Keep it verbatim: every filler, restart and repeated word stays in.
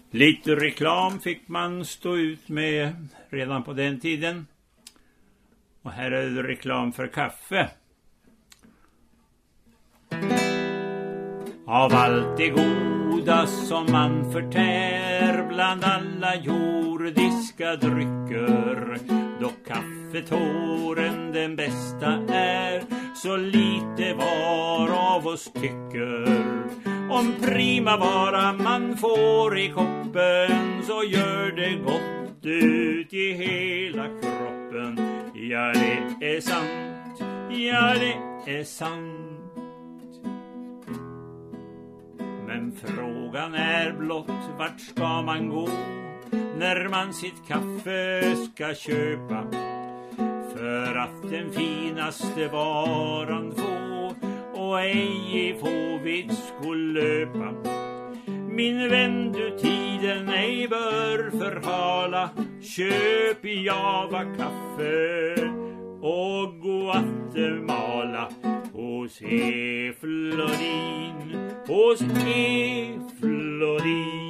Lite reklam fick man stå ut med redan på den tiden. Och här är det reklam för kaffe. Av allt det goda som man förtär bland alla jordiska drycker, då kaffetåren den bästa är, så lite var av oss tycker. Om primavara man får i koppen, så gör det gott ut i hela kroppen. Ja, det är sant, ja, det är sant. Men frågan är blott, vart ska man gå när man sitt kaffe ska köpa, för att den finaste varan få och ej få vid skolöpa. Min vän, du tiden ej bör förhala, köp Java kaffe och Guatemala hos E. Florin, hos E. Florin.